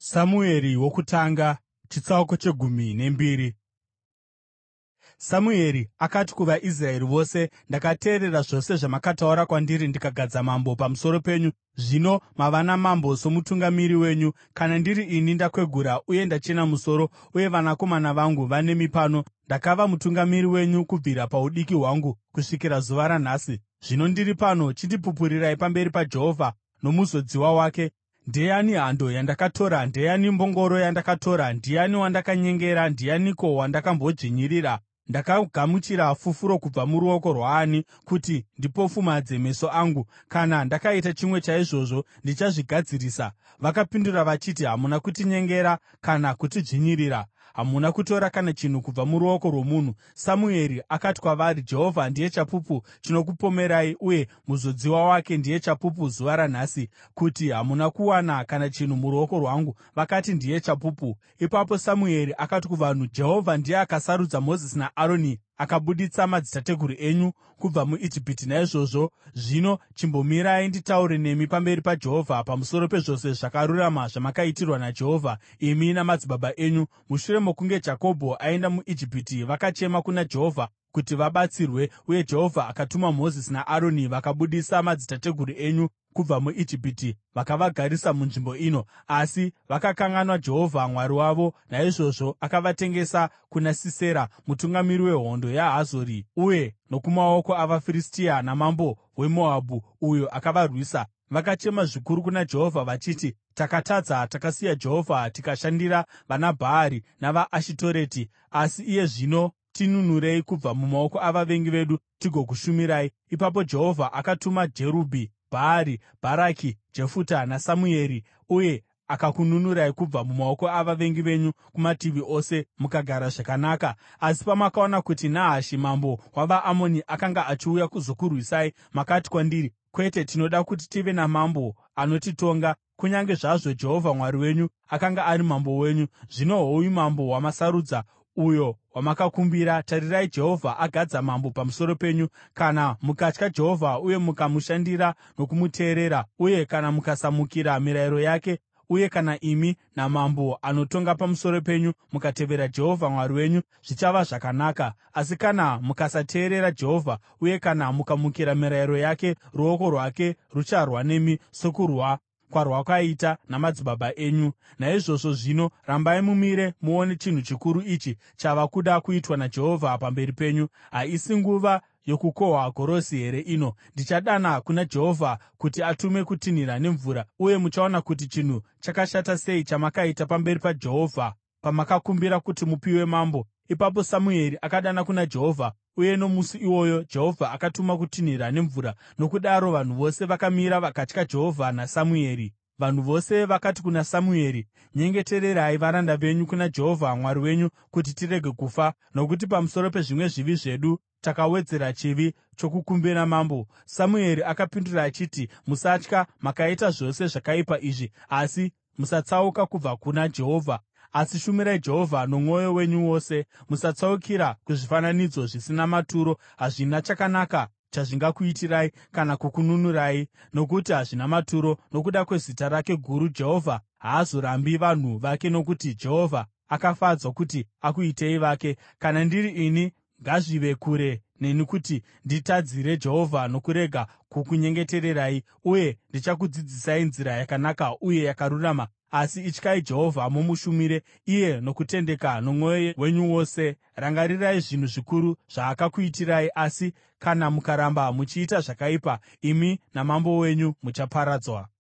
Samueri wokutanga chitsauko chegumi nembiri. Samueri akati kuvaIsraeri vose, “Ndakateerera zvose zvamakataura kwandiri ndikagadza mambo pamusoro penyu. Zvino mava namambo somutungamiri wenyu. Kana ndiri ini, ndakwegura uye ndachena musoro, uye vanakomana vangu vanemi pano. Ndakava mutungamiri wenyu kubvira paudiki hwangu kusvikira zuva ranhasi. Zvino ndiri pano, chindipupurirai pamberi paJehovha nomuzodziwa wake. Ndeyani hando yandakatora? Ndeyani mbongoro yandakatora? Ndiani wandakanyengera? Ndianiko wandakambodzvinyirira? Ndakagamuchira fufuro kubva muruoko rwaani kuti ndipofumadze meso angu? Kana ndakaita chimwe chaizvozvo, ndichazvigadzirisa.” Vakapindura vachiti, “Hamuna kutinyengera kana kutidzvinyirira. Hamuna kutora kana chinhu kubva muruoko rwomunhu.” Samueri akati kwavari, “Jehovha ndiye chapupu chinokupomerai, uye muzodziwa wake ndiye chapupu zuva ranhasi, kuti hamuna kuwana kana chinhu muruoko rwangu.” Vakati, “Ndiye chapupu.” Ipapo Samueri akati kuvanhu, “Jehovha ndiye akasarudza Mozisi naAroni akabudisa madzitateguru enyu kubva muIjipiti. Naizvozvo zvino chimbomirai nditaure nemi pamberi paJehovha pamusoro pezvose zvakarurama zvamakaitirwa naJehovha imi namadzibaba enyu. Mushure mokunge Jakobho aenda muIjipiti, vakachema kuna Jehovha kuti vabatsirwe, uye Jehovha akatuma Mozisi naAroni vakabudisa madzitateguru enyu kubva muIjipiti vakavagarisa munzvimbo ino. Asi vakakanganwa Jehovha Mwari wavo, naizvozvo akavatengesa kuna Sisera, mutungamiri wehondo yaHazori, uye nokumaoko avaFiristia namambo weMoabhu, uyo akavarwisa. Vakachema zvikuru kuna Jehovha vachiti, “Takatadza, takasiya Jehovha tikashandira vanaBhaari navaAshitoreti. Asi iye zvino tinunurei kubva mumaoko avavengi vedu tigokushumirai.” Ipapo Jehovha akatuma Jerubhi-Bhaari, Bharaki, Jefuta naSamueri, uye akakununurai kubva mumaoko avavengi venyu kumativi ose, mukagara zvakanaka. Asi pamakaona kuti Nahashi mambo wavaAmoni akanga achiuya kuzokurwisai, makati kwandiri, “Kwete, tinoda kuti tive namambo anotitonga.” Kunyange zvazvo Jehovha Mwari wenyu akanga ari mambo wenyu. Zvino hoyu mambo wamasarudza, uyo wamakakumbira. Tarirai, Jehovha agadza mambo pamusoro penyu. Kana mukatya Jehovha uye mukamushandira nokumuteerera, uye kana mukasamukira mirayiro yake, uye kana imi namambo anotonga pamusoro penyu mukatevera Jehovha Mwari wenyu, zvichava zvakanaka. Asi kana mukasateerera Jehovha uye kana mukamukira mirayiro yake, ruoko rwake rucharwa nemi sokurwa kwarwakaita namadzibaba enyu. Naizvozvo zvino rambai mumire muone chinhu chikuru ichi chava kuda kuitwa naJehovha pamberi penyu. Haisi nguva yokukohwa gorosi here ino? Ndichadana kuna Jehovha kuti atume kutinhira nemvura, uye muchaona kuti chinhu chakashata sei chamakaita pamberi paJehovha pamakakumbira kuti mupiwe mambo.” Ipapo Samueri akadana kuna Jehovha, uye nomusi iwoyo Jehovha akatuma kutinhira nemvura. Nokudaro vanhu vose vakamira vakatya Jehovha naSamueri. Vanhu vose vakati kuna Samueri, “Nyengetererai varanda venyu kuna Jehovha Mwari wenyu kuti tirege kufa, nokuti pamusoro pezvimwe zvivi zvedu takawedzera chivi chokukumbira mambo.” Samueri akapindura achiti, “Musatya. Makaita zvose zvakaipa izvi, asi musatsauka kubva kuna Jehovha. Asi shumirai Jehovha nomwoyo wenyu wose. Musatsaukira kuzvifananidzo zvisina maturo. Hazvina chakanaka chazvingakuitirai kana kukununurai, nokuti hazvina maturo. Nokuda kwezita rake guru Jehovha haazorambi vanhu vake, nokuti Jehovha akafadzwa kuti akuitei vake. Kana ndiri ini, ngazvive kure neni kuti nditadzire Jehovha nokurega kukunyengetererai, uye ndichakudzidzisai nzira yakanaka uye yakarurama. Asi ityai Jehovha mumushumire iye nokutendeka nomwoyo wenyu wose. Rangarirai zvinhu zvikuru zvaakakuitirai, asi kana mukaramba muchiita zvakaipa, imi namambo wenyu muchaparadzwa.